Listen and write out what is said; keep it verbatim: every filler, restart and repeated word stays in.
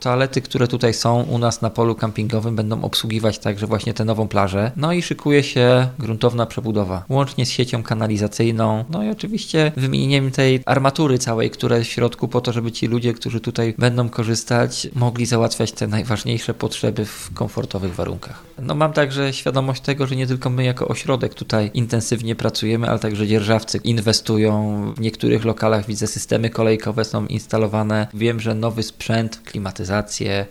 Toalety, które tutaj są u nas na polu kampingowym, będą obsługiwać także właśnie tę nową plażę. No i szykuje się gruntowna przebudowa, łącznie z siecią kanalizacyjną, no i oczywiście wymienieniem tej armatury całej, która jest w środku po to, żeby ci ludzie, którzy tutaj będą korzystać, mogli załatwiać te najważniejsze potrzeby w komfortowych warunkach. No mam także świadomość tego, że nie tylko my jako ośrodek tutaj intensywnie pracujemy, ale także dzierżawcy inwestują. W niektórych lokalach widzę systemy kolejkowe są instalowane. Wiem, że nowy sprzęt, klimatyzacje,